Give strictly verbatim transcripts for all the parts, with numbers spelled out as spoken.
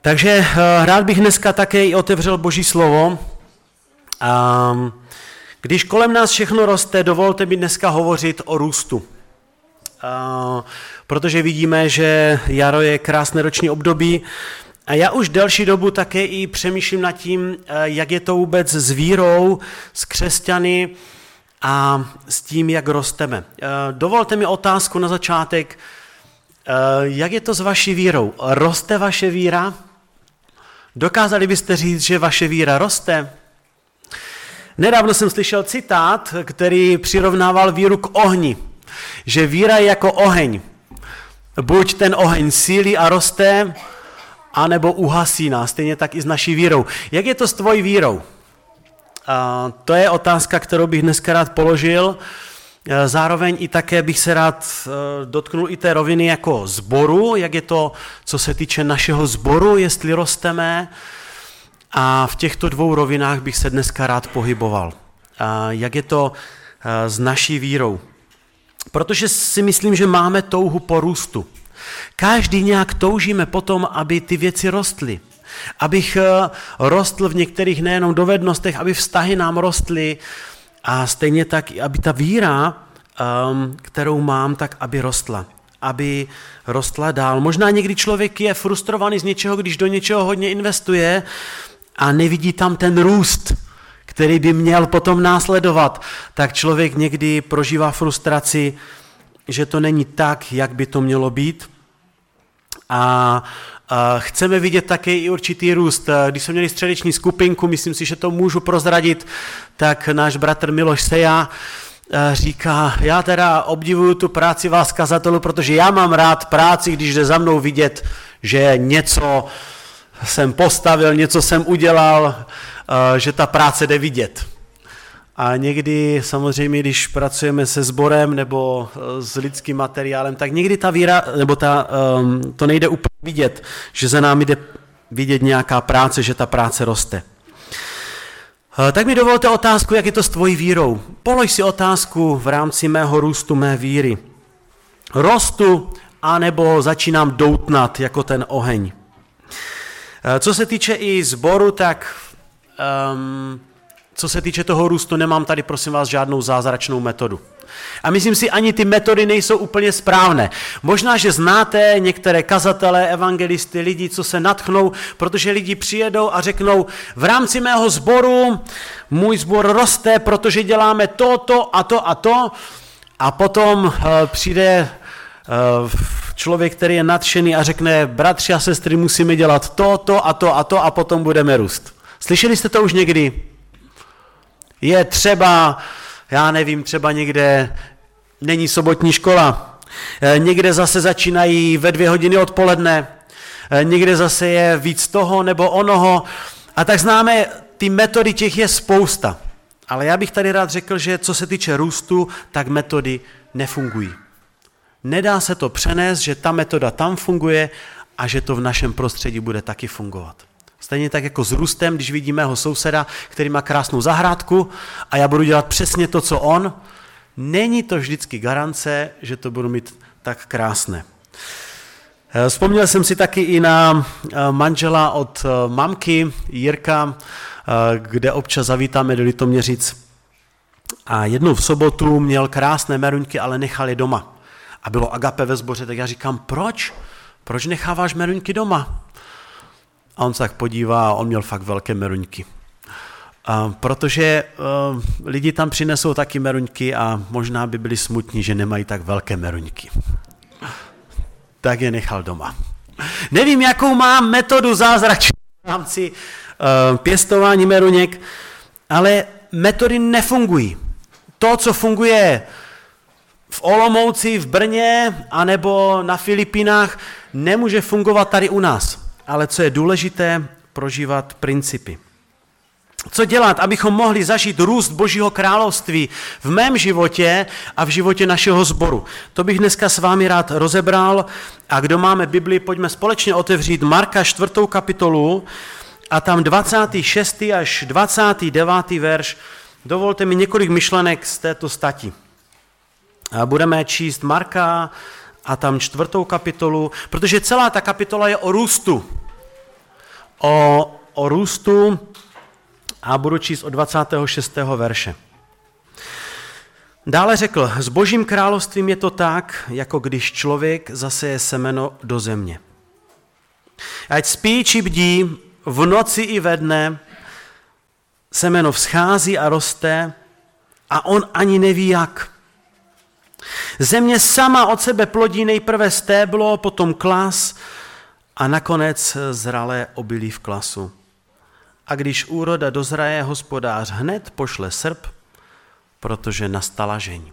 Takže rád bych dneska také i otevřel Boží slovo. A když kolem nás všechno roste, dovolte mi dneska hovořit o růstu. A protože vidíme, že jaro je krásné roční období. A já už delší dobu také i přemýšlím nad tím, jak je to vůbec s vírou, s křesťany a s tím, jak rosteme. Dovolte mi otázku na začátek. Jak je to s vaší vírou? Roste vaše víra? Dokázali byste říct, že vaše víra roste? Nedávno jsem slyšel citát, který přirovnával víru k ohni. Že víra je jako oheň. Buď ten oheň sílí a roste, anebo uhasí nás, stejně tak i s naší vírou. Jak je to s tvojí vírou? A to je otázka, kterou bych dneska rád položil. Zároveň i také bych se rád dotknul i té roviny jako sboru, jak je to, co se týče našeho sboru, jestli rosteme. A v těchto dvou rovinách bych se dneska rád pohyboval. A jak je to s naší vírou? Protože si myslím, že máme touhu po růstu. Každý nějak toužíme potom, aby ty věci rostly. Abych rostl v některých nejenom dovednostech, aby vztahy nám rostly a stejně tak, aby ta víra, kterou mám, tak aby rostla. Aby rostla dál. Možná někdy člověk je frustrovaný z něčeho, když do něčeho hodně investuje a nevidí tam ten růst, který by měl potom následovat. Tak člověk někdy prožívá frustraci, že to není tak, jak by to mělo být. A, a chceme vidět také i určitý růst. Když jsme měli středeční skupinku, myslím si, že to můžu prozradit, tak náš bratr Miloš Seja říká, já teda obdivuju tu práci vás kazatelů, protože já mám rád práci, když jde za mnou vidět, že něco jsem postavil, něco jsem udělal, že ta práce jde vidět. A někdy samozřejmě, když pracujeme se sborem nebo s lidským materiálem, tak někdy ta víra, nebo ta, to nejde úplně vidět, že za námi jde vidět nějaká práce, že ta práce roste. Tak mi dovolte otázku, jak je to s tvojí vírou. Polož si otázku v rámci mého růstu, mé víry. Rostu, anebo začínám doutnat jako ten oheň. Co se týče i sboru, tak um, co se týče toho růstu, nemám tady, prosím vás, žádnou zázračnou metodu. A myslím si, ani ty metody nejsou úplně správné. Možná, že znáte některé kazatele, evangelisty, lidi, co se nadchnou, protože lidi přijedou a řeknou, v rámci mého sboru, můj sbor roste, protože děláme to, to a to a to. A potom uh, přijde uh, člověk, který je nadšený a řekne, bratři a sestry, musíme dělat to, to a to a to a potom budeme růst. Slyšeli jste to už někdy? Je třeba, já nevím, třeba někde není sobotní škola, někde zase začínají ve dvě hodiny odpoledne, někde zase je víc toho nebo onoho. A tak známe, ty metody těch je spousta. Ale já bych tady rád řekl, že co se týče růstu, tak metody nefungují. Nedá se to přenést, že ta metoda tam funguje a že to v našem prostředí bude taky fungovat. Stejně tak jako s růstem, když vidím mého souseda, který má krásnou zahrádku a já budu dělat přesně to, co on, není to vždycky garance, že to budu mít tak krásné. Vzpomněl jsem si taky i na manžela od mamky Jirka, kde občas zavítáme do Litoměřic. A jednou v sobotu měl krásné meruňky, ale nechal je doma. A bylo agape ve sboře, tak já říkám, proč? Proč necháváš meruňky doma? A on se tak podívá a on měl fakt velké meruňky. A protože uh, lidi tam přinesou taky meruňky a možná by byli smutní, že nemají tak velké meruňky. Tak je nechal doma. Nevím, jakou mám metodu zázračnou v rámci uh, pěstování meruněk, ale metody nefungují. To, co funguje v Olomouci, v Brně, anebo na Filipínách, nemůže fungovat tady u nás. Ale co je důležité, prožívat principy. Co dělat, abychom mohli zažít růst Božího království v mém životě a v životě našeho sboru? To bych dneska s vámi rád rozebral. A kdo máme Bibli, pojďme společně otevřít Marka čtvrtou kapitolu a tam dvacátý šestý až dvacátý devátý verš. Dovolte mi několik myšlenek z této stati. A budeme číst Marka a tam čtvrtou kapitolu, protože celá ta kapitola je o růstu. o, o růstu a budu číst od dvacátého šestého verše. Dále řekl, s Božím královstvím je to tak, jako když člověk zaseje semeno do země. Ať spí či bdí, v noci i ve dne, semeno vzchází a roste a on ani neví jak. Země sama od sebe plodí nejprve stéblo, potom klas a nakonec zralé obilí v klasu. A když úroda dozraje, hospodář hned pošle srp, protože nastala žeň.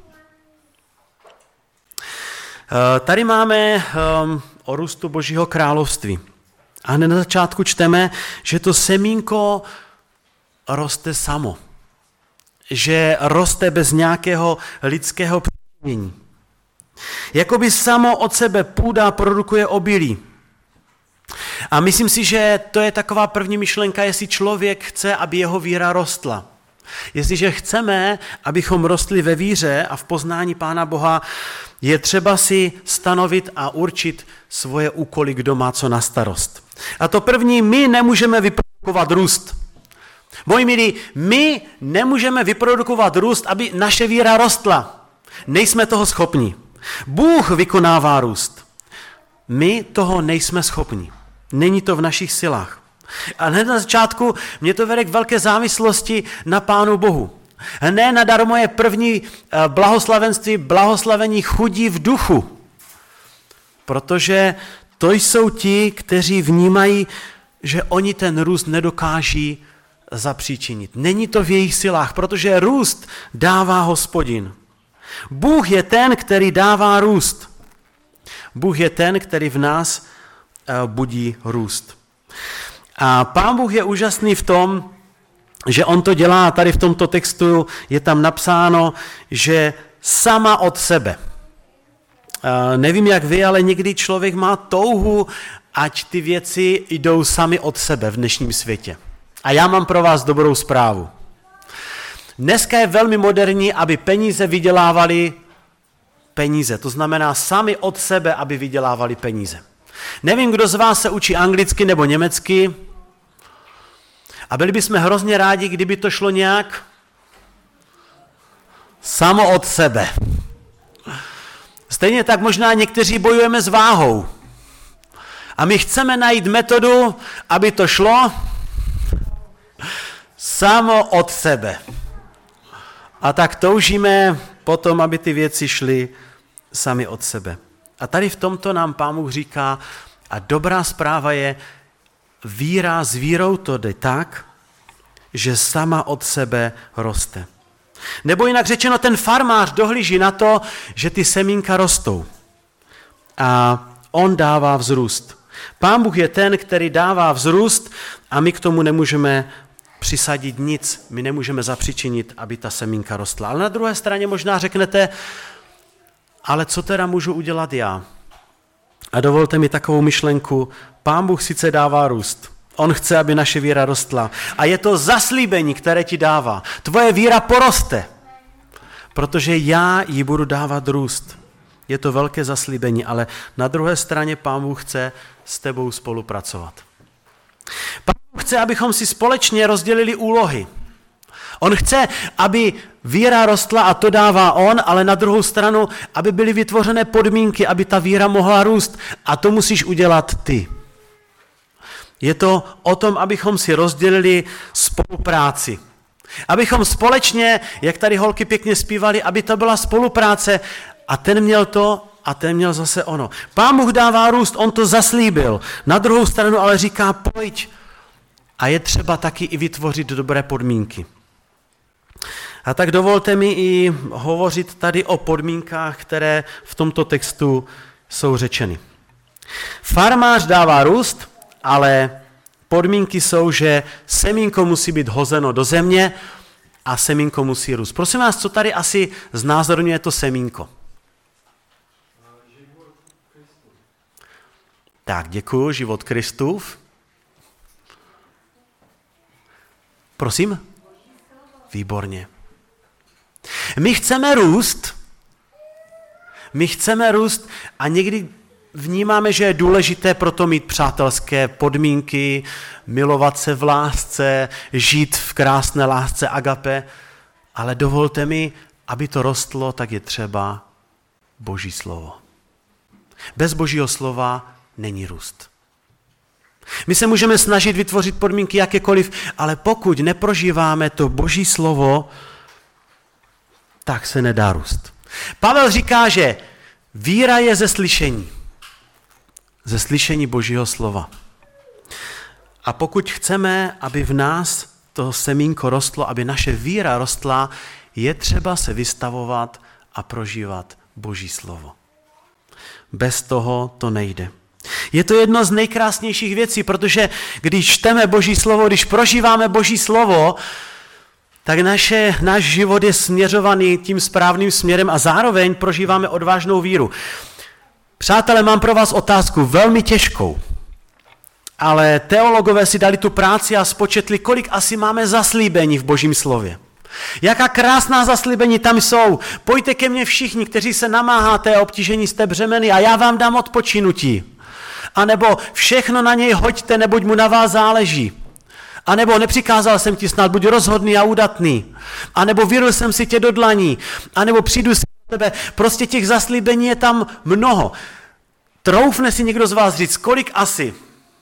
Tady máme o růstu Božího království. A hned na začátku čteme, že to semínko roste samo. Že roste bez nějakého lidského přičinění. Jakoby samo od sebe půda produkuje obilí. A myslím si, že to je taková první myšlenka, jestli člověk chce, aby jeho víra rostla. Jestliže chceme, abychom rostli ve víře a v poznání Pána Boha, je třeba si stanovit a určit svoje úkoly, kdo má co na starost. A to první, my nemůžeme vyprodukovat růst. Moji milí, my nemůžeme vyprodukovat růst, aby naše víra rostla. Nejsme toho schopni. Bůh vykonává růst. My toho nejsme schopni. Není to v našich silách. A hned na začátku mě to vede k velké závislosti na Pánu Bohu. Ne nadarmo je první blahoslavenství blahoslavení chudí v duchu. Protože to jsou ti, kteří vnímají, že oni ten růst nedokáží zapříčinit. Není to v jejich silách, protože růst dává Hospodin. Bůh je ten, který dává růst. Bůh je ten, který v nás budí růst. A Pán Bůh je úžasný v tom, že on to dělá, tady v tomto textu je tam napsáno, že sama od sebe. A nevím jak vy, ale někdy člověk má touhu, ať ty věci jdou sami od sebe v dnešním světě. A já mám pro vás dobrou zprávu. Dneska je velmi moderní, aby peníze vydělávali peníze. To znamená sami od sebe, aby vydělávali peníze. Nevím, kdo z vás se učí anglicky nebo německy. A byli bychom hrozně rádi, kdyby to šlo nějak samo od sebe. Stejně tak možná někteří bojujeme s váhou. A my chceme najít metodu, aby to šlo samo od sebe. A tak toužíme potom, aby ty věci šly sami od sebe. A tady v tomto nám Pán Bůh říká, a dobrá zpráva je, víra s vírou to jde tak, že sama od sebe roste. Nebo jinak řečeno, ten farmář dohlíží na to, že ty semínka rostou. A on dává vzrůst. Pán Bůh je ten, který dává vzrůst a my k tomu nemůžeme přisadit nic. My nemůžeme zapříčinit, aby ta semínka rostla. Ale na druhé straně možná řeknete, ale co teda můžu udělat já? A dovolte mi takovou myšlenku, Pán Bůh sice dává růst. On chce, aby naše víra rostla. A je to zaslíbení, které ti dává. Tvoje víra poroste, protože já ji budu dávat růst. Je to velké zaslíbení, ale na druhé straně Pán Bůh chce s tebou spolupracovat. Pán Bůh chce, abychom si společně rozdělili úlohy. On chce, aby víra rostla a to dává on, ale na druhou stranu, aby byly vytvořené podmínky, aby ta víra mohla růst a to musíš udělat ty. Je to o tom, abychom si rozdělili spolupráci. Abychom společně, jak tady holky pěkně zpívali, aby to byla spolupráce a ten měl to a ten měl zase ono. Pán Bůh dává růst, on to zaslíbil. Na druhou stranu ale říká, pojď. A je třeba taky i vytvořit dobré podmínky. A tak dovolte mi i hovořit tady o podmínkách, které v tomto textu jsou řečeny. Farmář dává růst, ale podmínky jsou, že semínko musí být hozeno do země a semínko musí růst. Prosím vás, co tady asi znázorňuje to semínko? Tak, děkuji, život Kristův. Prosím? Výborně. My chceme růst, my chceme růst a někdy vnímáme, že je důležité proto mít přátelské podmínky, milovat se v lásce, žít v krásné lásce agape, ale dovolte mi, aby to rostlo, tak je třeba Boží slovo. Bez Božího slova není růst. My se můžeme snažit vytvořit podmínky jakékoliv, ale pokud neprožíváme to Boží slovo, tak se nedá růst. Pavel říká, že víra je ze slyšení. Ze slyšení Božího slova. A pokud chceme, aby v nás to semínko rostlo, aby naše víra rostla, je třeba se vystavovat a prožívat Boží slovo. Bez toho to nejde. Je to jedno z nejkrásnějších věcí, protože když čteme Boží slovo, když prožíváme Boží slovo, tak naše, náš život je směřovaný tím správným směrem a zároveň prožíváme odvážnou víru. Přátelé, mám pro vás otázku, velmi těžkou, ale teologové si dali tu práci a spočetli, kolik asi máme zaslíbení v Božím slově. Jaká krásná zaslíbení tam jsou. Pojďte ke mně všichni, kteří se namáháte a obtížení jste břemeny a já vám dám odpočinutí. A nebo všechno na něj hoďte, neboť mu na vás záleží. A nebo nepřikázal jsem ti snad, buď rozhodný a udatný. A nebo vyrul jsem si tě do dlaní. A nebo přijdu si do tebe. Prostě těch zaslíbení je tam mnoho. Troufne si někdo z vás říct, kolik asi?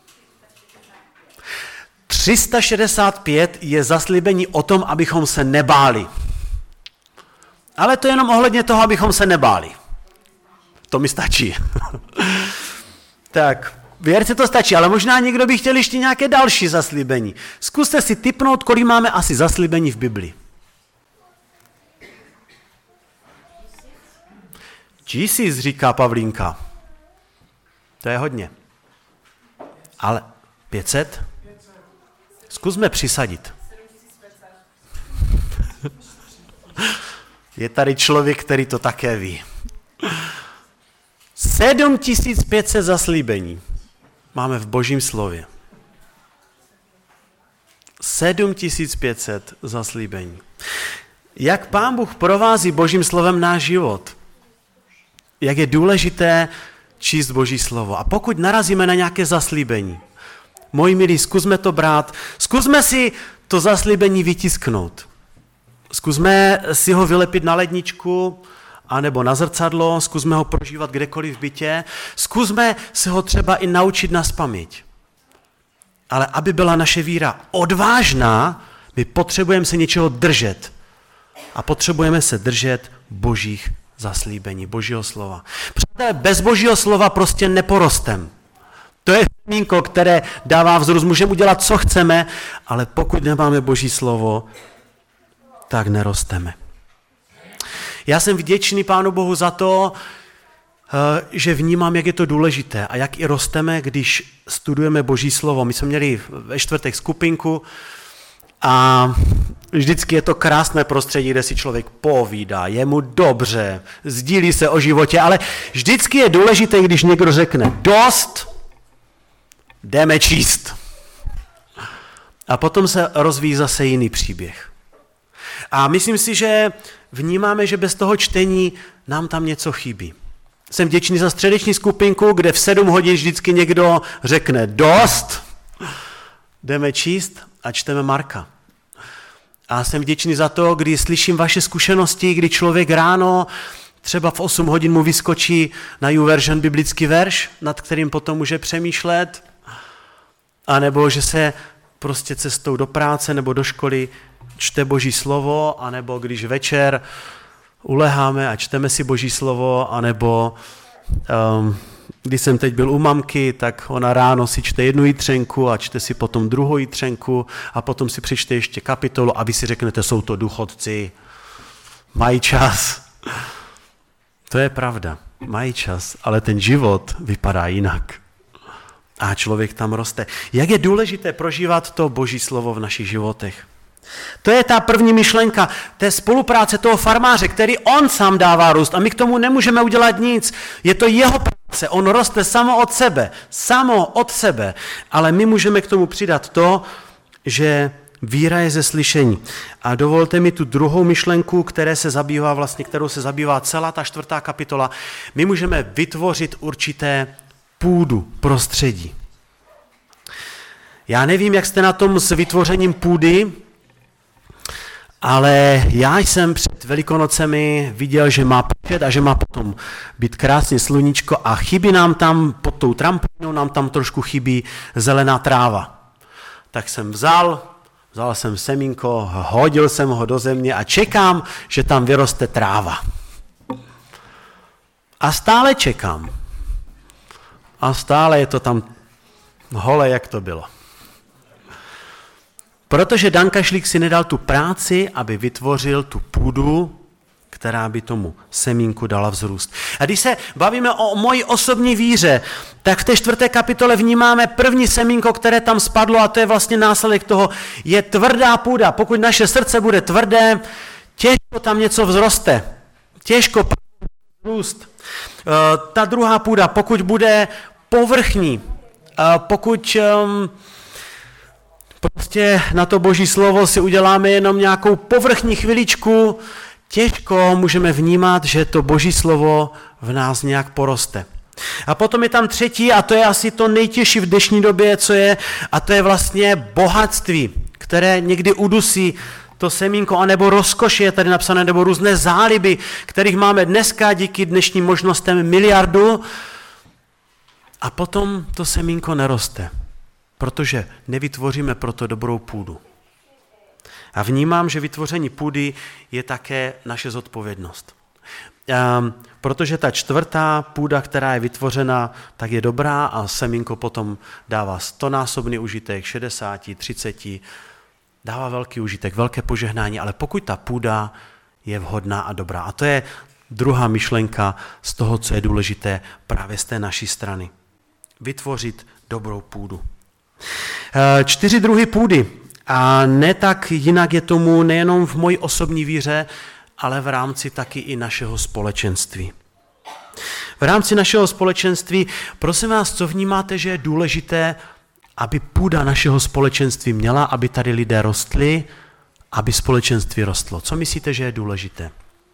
tři sta šedesát pět je zaslíbení o tom, abychom se nebáli. Ale to je jenom ohledně toho, abychom se nebáli. To mi stačí. Tak, věřte, to stačí, ale možná někdo by chtěl ještě nějaké další zaslíbení. Zkuste si tipnout, kolik máme asi zaslíbení v Biblii. Tisíc, říká Pavlínka. To je hodně. Ale pět set? Zkusme přisadit. Je tady člověk, který to také ví. sedm tisíc pět set zaslíbení máme v Božím slově. sedm tisíc pět set zaslíbení. Jak Pán Bůh provází Božím slovem náš život? Jak je důležité číst Boží slovo. A pokud narazíme na nějaké zaslíbení, moji milí, zkusme to brát, zkusme si to zaslíbení vytisknout. Zkusme si ho vylepit na ledničku, anebo na zrcadlo, zkusme ho prožívat kdekoliv v bytě, zkusme se ho třeba i naučit nazpaměť. Ale aby byla naše víra odvážná, my potřebujeme se něčeho držet. A potřebujeme se držet Božích zaslíbení, Božího slova. Přátelé, bez Božího slova prostě neporostem. To je semínko, které dává vzrůst. Můžeme udělat, co chceme, ale pokud nemáme Boží slovo, tak nerosteme. Já jsem vděčný Pánu Bohu za to, že vnímám, jak je to důležité a jak i rosteme, když studujeme Boží slovo. My jsme měli ve čtvrtek skupinku a vždycky je to krásné prostředí, kde si člověk povídá, je mu dobře, sdílí se o životě, ale vždycky je důležité, když někdo řekne dost, jdeme číst. A potom se rozvíjí zase jiný příběh. A myslím si, že vnímáme, že bez toho čtení nám tam něco chybí. Jsem vděčný za středeční skupinku, kde v sedm hodin vždycky někdo řekne dost, jdeme číst a čteme Marka. A jsem vděčný za to, kdy slyším vaše zkušenosti, kdy člověk ráno, třeba v osm hodin mu vyskočí na YouVersion biblický verš, nad kterým potom může přemýšlet, anebo že se prostě cestou do práce nebo do školy čte Boží slovo, anebo když večer uleháme a čteme si Boží slovo, anebo um, když jsem teď byl u mamky, tak ona ráno si čte jednu jitřenku a čte si potom druhou jitřenku a potom si přečte ještě kapitolu a vy si řeknete, jsou to důchodci, mají čas. To je pravda, mají čas, ale ten život vypadá jinak. A člověk tam roste. Jak je důležité prožívat to Boží slovo v našich životech. To je ta první myšlenka té spolupráce toho farmáře, který on sám dává růst a my k tomu nemůžeme udělat nic. Je to jeho práce, on roste samo od sebe, samo od sebe, ale my můžeme k tomu přidat to, že víra je ze slyšení. A dovolte mi tu druhou myšlenku, které se zabývá vlastně, kterou se zabývá celá ta čtvrtá kapitola. My můžeme vytvořit určité půdu, prostředí. Já nevím, jak jste na tom s vytvořením půdy, ale já jsem před Velikonocemi viděl, že má pršet a že má potom být krásně sluníčko a chybí nám tam, pod tou trampolinou nám tam trošku chybí zelená tráva. Tak jsem vzal, vzal jsem semínko, hodil jsem ho do země a čekám, že tam vyroste tráva. A stále čekám. A stále je to tam holé, jak to bylo. Protože Dan Kašlík si nedal tu práci, aby vytvořil tu půdu, která by tomu semínku dala vzrůst. A když se bavíme o mojí osobní víře, tak v té čtvrté kapitole vnímáme první semínko, které tam spadlo, a to je vlastně následek toho, je tvrdá půda. Pokud naše srdce bude tvrdé, těžko tam něco vzroste. Těžko vzrůst. Ta druhá půda, pokud bude povrchní, pokud prostě na to Boží slovo si uděláme jenom nějakou povrchní chviličku, těžko můžeme vnímat, že to Boží slovo v nás nějak poroste. A potom je tam třetí, a to je asi to nejtěžší v dnešní době, co je, a to je vlastně bohatství, které někdy udusí to semínko, anebo rozkoši je tady napsané, nebo různé záliby, kterých máme dneska díky dnešním možnostem miliardu, a potom to semínko neroste, protože nevytvoříme proto dobrou půdu. A vnímám, že vytvoření půdy je také naše zodpovědnost. Um, protože ta čtvrtá půda, která je vytvořena, tak je dobrá a semínko potom dává stonásobný užitek, šedesát, třicet, dává velký užitek, velké požehnání, ale pokud ta půda je vhodná a dobrá. A to je druhá myšlenka z toho, co je důležité právě z té naší strany. Vytvořit dobrou půdu. Čtyři druhy půdy. A ne tak jinak je tomu nejenom v mojí osobní víře, ale v rámci taky i našeho společenství. V rámci našeho společenství, prosím vás, co vnímáte, že je důležité, aby půda našeho společenství měla, aby tady lidé rostli, aby společenství rostlo. Co myslíte, že je důležité?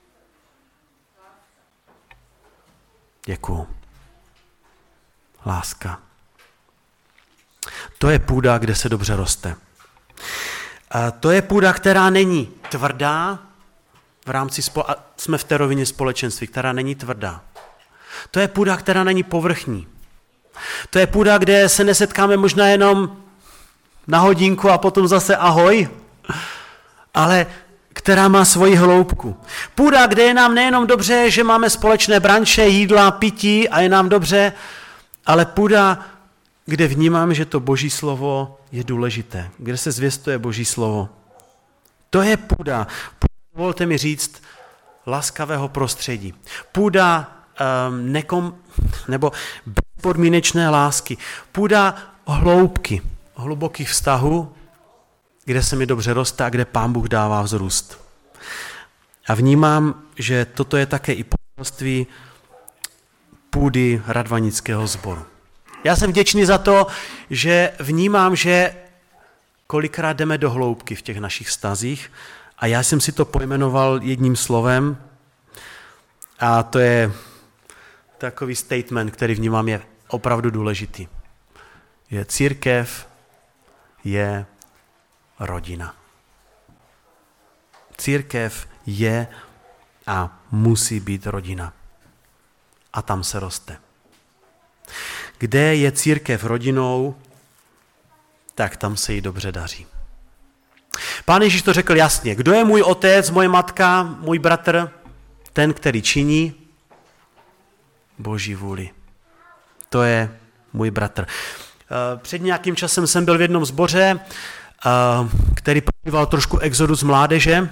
Děkuju. Láska. To je půda, kde se dobře roste. A to je půda, která není tvrdá, v rámci spole- a jsme v té rovině společenství, která není tvrdá. To je půda, která není povrchní. To je půda, kde se nesetkáme možná jenom na hodinku a potom zase ahoj, ale která má svoji hloubku. Půda, kde je nám nejenom dobře, že máme společné branče, jídla, pití a je nám dobře, ale půda, kde vnímáme, že to Boží slovo je důležité, kde se zvěstuje Boží slovo. To je půda. Dovolte mi říct, laskavého prostředí. Půda um, nekom, nebo bezpodmínečné lásky. Půda hloubky, hlubokých vztahů, kde se mi dobře roste a kde Pán Bůh dává vzrůst. A vnímám, že toto je také i poselství půdy Radvanického sboru. Já jsem vděčný za to, že vnímám, že kolikrát jdeme do hloubky v těch našich vztazích a já jsem si to pojmenoval jedním slovem a to je takový statement, který vnímám je opravdu důležitý. Je církev je rodina. Církev je a musí být rodina. A tam se roste. Kde je církev rodinou, tak tam se jí dobře daří. Pán Ježíš to řekl jasně. Kdo je můj otec, moje matka, můj bratr? Ten, který činí Boží vůli. To je můj bratr. Před nějakým časem jsem byl v jednom sboře, který prožíval trošku exodus mládeže.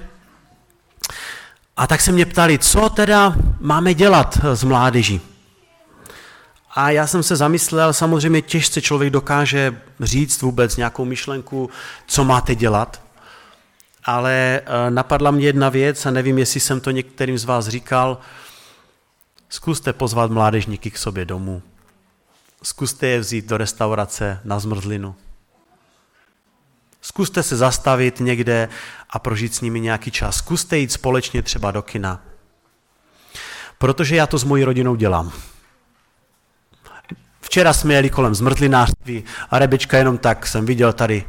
A tak se mě ptali, co teda máme dělat s mládeží. A já jsem se zamyslel, samozřejmě těžce člověk dokáže říct vůbec nějakou myšlenku, co máte dělat. Ale napadla mě jedna věc a nevím, jestli jsem to některým z vás říkal. Zkuste pozvat mládežníky k sobě domů. Zkuste je vzít do restaurace na zmrzlinu. Zkuste se zastavit někde a prožít s nimi nějaký čas. Zkuste jít společně třeba do kina. Protože já to s mojí rodinou dělám. Včera jsme jeli kolem zmrzlinářství a Rebečka jenom tak jsem viděl tady,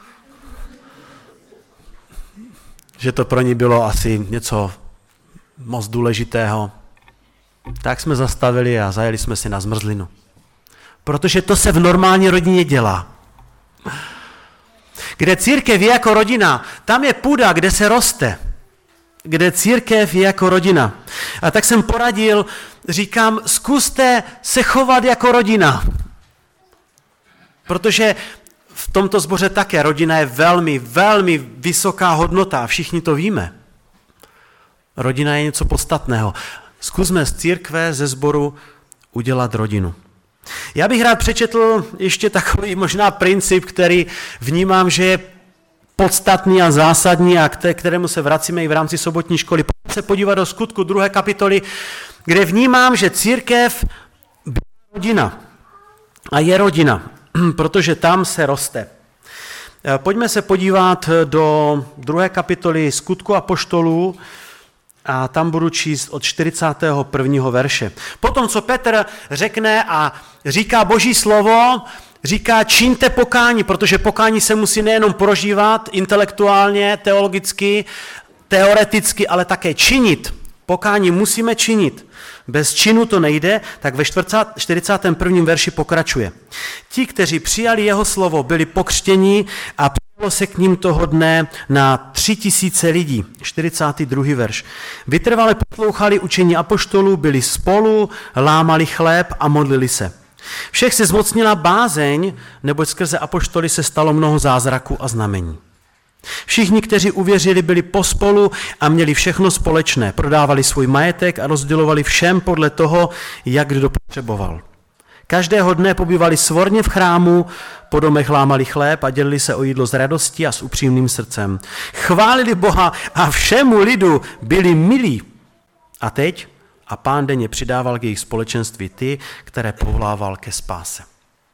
že to pro ní bylo asi něco moc důležitého. Tak jsme zastavili a zajeli jsme si na zmrzlinu. Protože to se v normální rodině dělá. Kde církev je jako rodina, tam je půda, kde se roste. Kde církev je jako rodina. A tak jsem poradil, říkám, zkuste se chovat jako rodina. Protože v tomto sboře také rodina je velmi, velmi vysoká hodnota. Všichni to víme. Rodina je něco podstatného. Zkusme z církve, ze sboru udělat rodinu. Já bych rád přečetl ještě takový možná princip, který vnímám, že je podstatný a zásadní a k kterému se vracíme i v rámci sobotní školy. Pojďme se podívat do Skutku druhé kapitoly, kde vnímám, že církev byla rodina a je rodina, protože tam se roste. Pojďme se podívat do druhé kapitoly Skutku apoštolů a tam budu číst od čtyřicátého prvního verše. Potom, co Petr řekne a říká Boží slovo, říká čiňte pokání, protože pokání se musí nejenom prožívat intelektuálně, teologicky, teoreticky, ale také činit. Pokání musíme činit. Bez činu to nejde, tak ve čtyřicátém prvním verši pokračuje. Ti, kteří přijali jeho slovo, byli pokřtěni a přijalo se k ním toho dne na tři tisíce lidí. čtyřicátý druhý verš. Vytrvale poslouchali učení apoštolů, byli spolu, lámali chléb a modlili se. Všech se zmocnila bázeň, neboť skrze apoštoly se stalo mnoho zázraků a znamení. Všichni, kteří uvěřili, byli pospolu a měli všechno společné. Prodávali svůj majetek a rozdělovali všem podle toho, jak kdo potřeboval. Každého dne pobývali svorně v chrámu, po domech lámali chléb a dělili se o jídlo s radostí a s upřímným srdcem. Chválili Boha a všemu lidu byli milí. A teď? A Pán denně přidával k jejich společenství ty, které povolával ke spáse.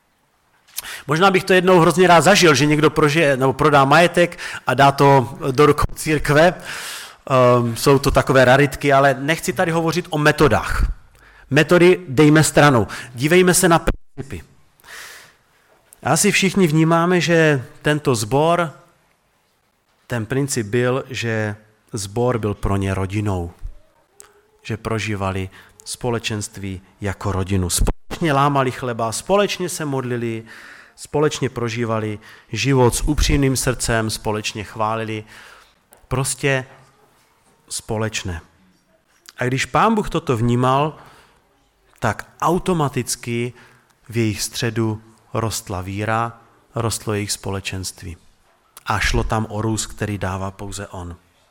Možná bych to jednou hrozně rád zažil, že někdo prožije, nebo prodá majetek a dá to do rukou církve. Um, jsou to takové raritky, ale nechci tady hovořit o metodách. Metody dejme stranou. Dívejme se na principy. Asi všichni vnímáme, že tento sbor, ten princip byl, že sbor byl pro ně rodinou. Že prožívali společenství jako rodinu. Společně lámali chleba, společně se modlili, společně prožívali život s upřímným srdcem, společně chválili. Prostě společné. A když Pán Bůh toto vnímal, tak automaticky v jejich středu rostla víra, rostlo jejich společenství. A šlo tam o růst, který dává pouze on.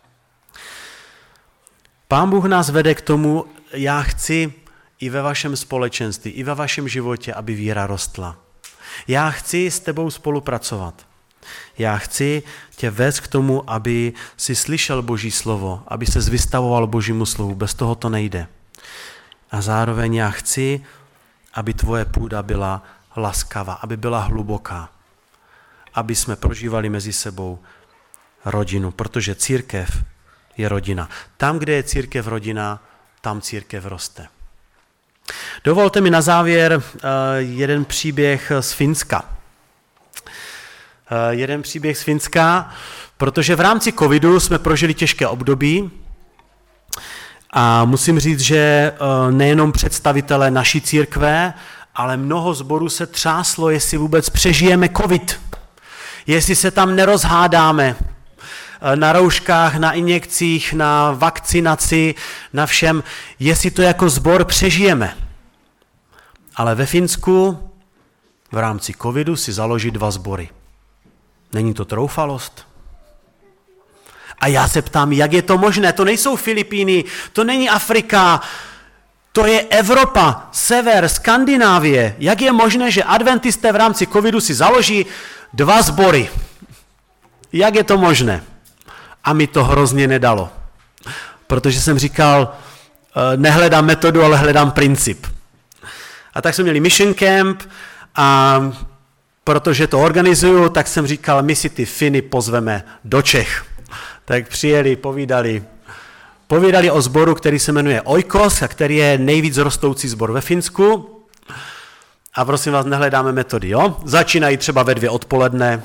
Pán Bůh nás vede k tomu, já chci i ve vašem společenství, i ve vašem životě, aby víra rostla. Já chci s tebou spolupracovat. Já chci tě vést k tomu, aby si slyšel Boží slovo, aby se vystavoval Božímu slovu. Bez toho to nejde. A zároveň já chci, aby tvoje půda byla laskavá, aby byla hluboká. Aby jsme prožívali mezi sebou rodinu, protože církev je rodina. Tam, kde je církev rodina, tam církev roste. Dovolte mi na závěr uh, jeden příběh z Finska. Uh, jeden příběh z Finska, protože v rámci covidu jsme prožili těžké období a musím říct, že uh, nejenom představitelé naší církve, ale mnoho sborů se třáslo, jestli vůbec přežijeme covid, jestli se tam nerozhádáme na rouškách, na injekcích, na vakcinaci, na všem, jestli to jako sbor přežijeme. Ale ve Finsku v rámci covidu si založí dva sbory. Není to troufalost? A já se ptám, jak je to možné? To nejsou Filipíny, to není Afrika, to je Evropa, sever, Skandinávie. Jak je možné, že adventisté v rámci covidu si založí dva sbory? Jak je to možné? A mi to hrozně nedalo. Protože jsem říkal, nehledám metodu, ale hledám princip. A tak jsme měli mission camp a protože to organizuju, tak jsem říkal, my si ty Finy pozveme do Čech. Tak přijeli, povídali, povídali o sboru, který se jmenuje Oikos, a který je nejvíc rostoucí sbor ve Finsku. A prosím vás, nehledáme metody, jo? Začínají třeba ve dvě odpoledne,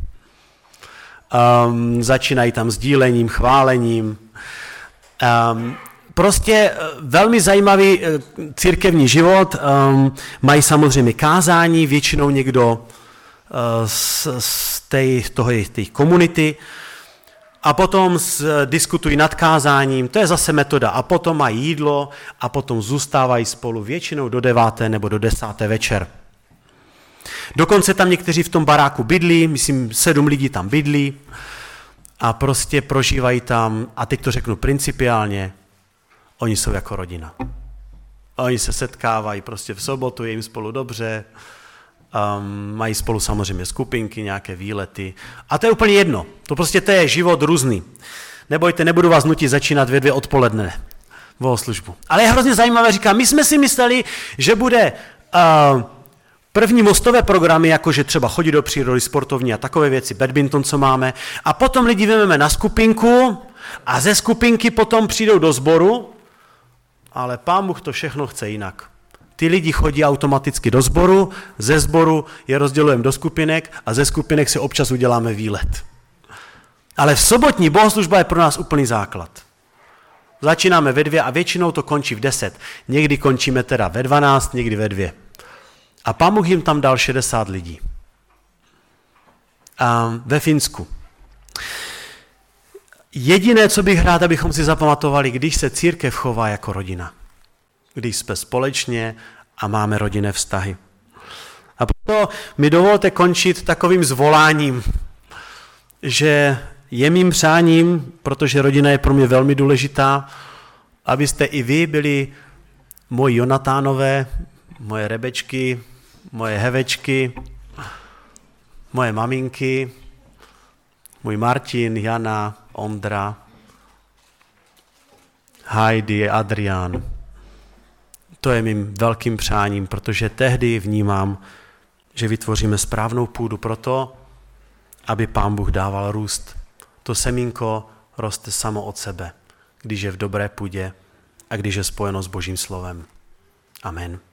um, začínají tam sdílením, chválením. Um, prostě velmi zajímavý církevní život, um, mají samozřejmě kázání, většinou někdo uh, z, z té, toho, té komunity, a potom s, diskutují nad kázáním, to je zase metoda, a potom mají jídlo a potom zůstávají spolu většinou do deváté nebo do desáté večer. Dokonce tam někteří v tom baráku bydlí, myslím sedm lidí tam bydlí a prostě prožívají tam, a teď to řeknu principiálně, oni jsou jako rodina. Oni se setkávají prostě v sobotu, je jim spolu dobře, um, mají spolu samozřejmě skupinky, nějaké výlety. A to je úplně jedno. To prostě to je život různý. Nebojte, nebudu vás nutit začínat ve dvě odpoledne bohoslužbu. Ale je hrozně zajímavé, říkám, my jsme si mysleli, že bude uh, první mostové programy, jakože třeba chodit do přírody, sportovní a takové věci, badminton, co máme, a potom lidi vezmeme na skupinku a ze skupinky potom přijdou do sboru, ale Pán Bůh to všechno chce jinak. Ty lidi chodí automaticky do sboru, ze sboru je rozdělujeme do skupinek a ze skupinek si občas uděláme výlet. Ale v sobotní bohoslužba je pro nás úplný základ. Začínáme ve dvě a většinou to končí v deset. Někdy končíme teda ve dvanáct, někdy ve dvě. A Pán Bůh jim tam dal šedesát lidí. A ve Finsku. Jediné, co bych rád, abychom si zapamatovali, když se církev chová jako rodina. Když jsme společně a máme rodinné vztahy. A proto mi dovolte končit takovým zvoláním, že je mým přáním, protože rodina je pro mě velmi důležitá, abyste i vy byli moji Jonatánové, moje Rebečky, moje Hevečky, moje maminky, můj Martin, Jana, Ondra, Heidi, Adrián. To je mým velkým přáním, protože tehdy vnímám, že vytvoříme správnou půdu pro to, aby Pán Bůh dával růst. To semínko roste samo od sebe, když je v dobré půdě a když je spojeno s Božím slovem. Amen.